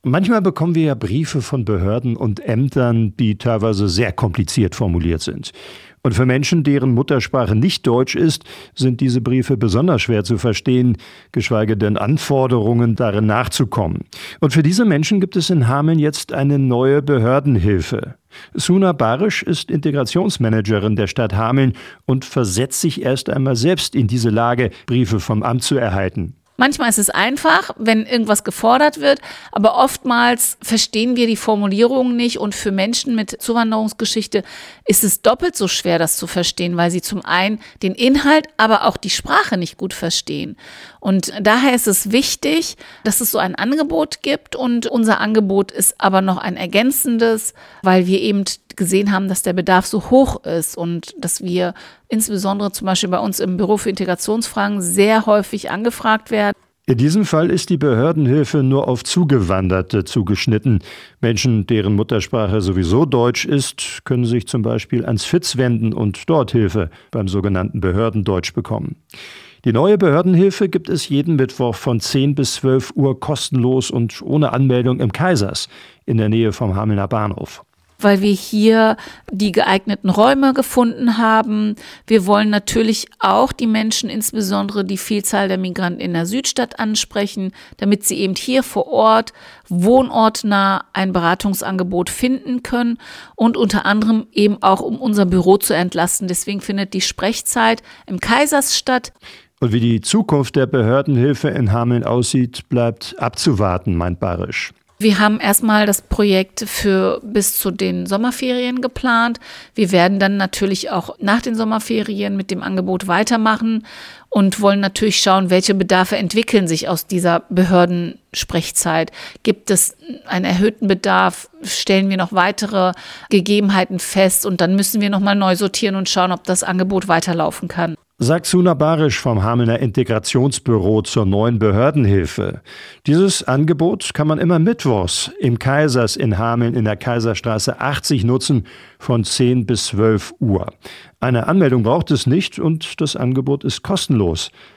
Manchmal bekommen wir ja Briefe von Behörden und Ämtern, die teilweise sehr kompliziert formuliert sind. Und für Menschen, deren Muttersprache nicht Deutsch ist, sind diese Briefe besonders schwer zu verstehen, geschweige denn Anforderungen darin nachzukommen. Und für diese Menschen gibt es in Hameln jetzt eine neue Behördenhilfe. Suna Barisch ist Integrationsmanagerin der Stadt Hameln und versetzt sich erst einmal selbst in diese Lage, Briefe vom Amt zu erhalten. Manchmal ist es einfach, wenn irgendwas gefordert wird, aber oftmals verstehen wir die Formulierungen nicht und für Menschen mit Zuwanderungsgeschichte ist es doppelt so schwer, das zu verstehen, weil sie zum einen den Inhalt, aber auch die Sprache nicht gut verstehen. Und daher ist es wichtig, dass es so ein Angebot gibt und unser Angebot ist aber noch ein ergänzendes, weil wir eben gesehen haben, dass der Bedarf so hoch ist und dass wir insbesondere zum Beispiel bei uns im Büro für Integrationsfragen sehr häufig angefragt werden. In diesem Fall ist die Behördenhilfe nur auf Zugewanderte zugeschnitten. Menschen, deren Muttersprache sowieso Deutsch ist, können sich zum Beispiel ans FIZ wenden und dort Hilfe beim sogenannten Behördendeutsch bekommen. Die neue Behördenhilfe gibt es jeden Mittwoch von 10 bis 12 Uhr kostenlos und ohne Anmeldung im Kaisers in der Nähe vom Hamelner Bahnhof. Weil wir hier die geeigneten Räume gefunden haben. Wir wollen natürlich auch die Menschen, insbesondere die Vielzahl der Migranten in der Südstadt ansprechen, damit sie eben hier vor Ort wohnortnah ein Beratungsangebot finden können und unter anderem eben auch, um unser Büro zu entlasten. Deswegen findet die Sprechzeit im Kaisers statt. Und wie die Zukunft der Behördenhilfe in Hameln aussieht, bleibt abzuwarten, meint Barisch. Wir haben erstmal das Projekt für bis zu den Sommerferien geplant. Wir werden dann natürlich auch nach den Sommerferien mit dem Angebot weitermachen und wollen natürlich schauen, welche Bedarfe entwickeln sich aus dieser Behördensprechzeit. Gibt es einen erhöhten Bedarf? Stellen wir noch weitere Gegebenheiten fest? Und dann müssen wir nochmal neu sortieren und schauen, ob das Angebot weiterlaufen kann. Sagt Suna Barisch vom Hamelner Integrationsbüro zur neuen Behördenhilfe. Dieses Angebot kann man immer mittwochs im Kaisers in Hameln in der Kaiserstraße 80 nutzen, von 10 bis 12 Uhr. Eine Anmeldung braucht es nicht und das Angebot ist kostenlos.